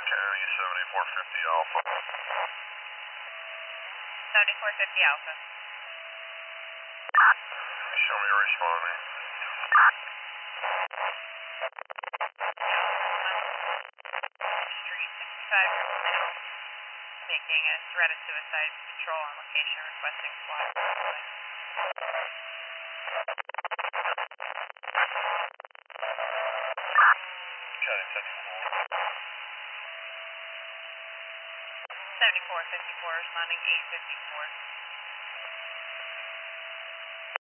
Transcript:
County 7450 Alpha. 7450 Alpha. Show me responding. Street 65 making a threat of suicide patrol on location requesting SWAT. County 74. 7454 responding 854.